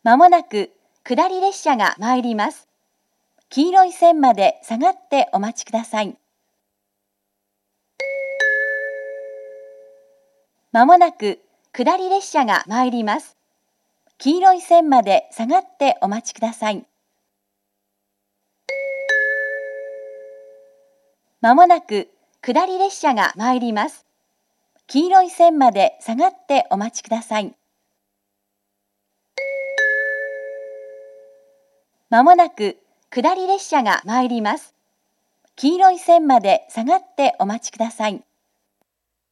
まもなく下り列車が参ります。黄色い線まで下がってお待ちください。まもなく下り列車が参ります。黄色い線まで下がってお待ちください。まもなく下り列車が参ります。黄色い線まで下がってお待ちください。まもなく下り列車が参ります。黄色い線まで下がってお待ちください。